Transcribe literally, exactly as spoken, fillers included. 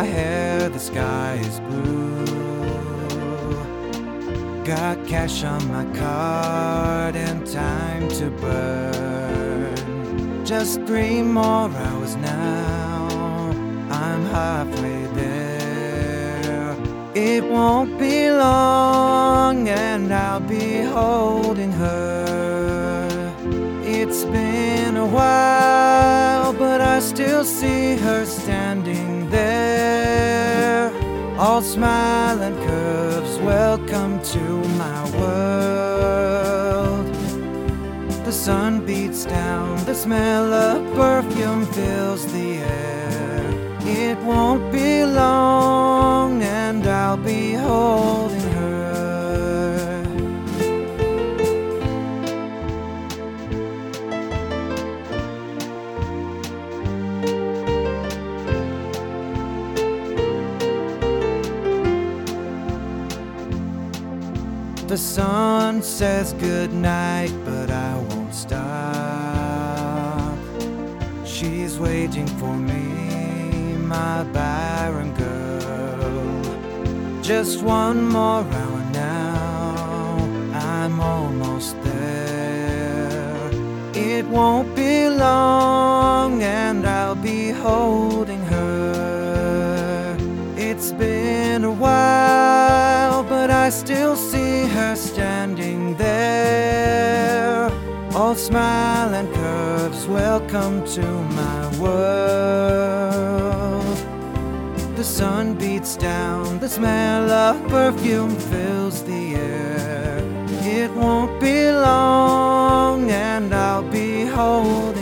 my hair, the sky is blue. Got cash on my card and time to burn. Just three more hours now, I'm halfway there. It won't be long and I'll be holding her. It's been a while, but I still see her standing there, all smile and curves. Welcome to my world. The sun beats down, the smell of perfume fills the air. It won't be long and I'll be holding her. The sun says goodnight, but I won't stop. She's waiting for me, my barren girl. Just one more hour now, I'm almost there. It won't be long and I'll be holding her. It's been a while, but I still see her standing there, all smile and curves. Welcome to my world. The sun beats down, the smell of perfume fills the air. It won't be long and I'll be holding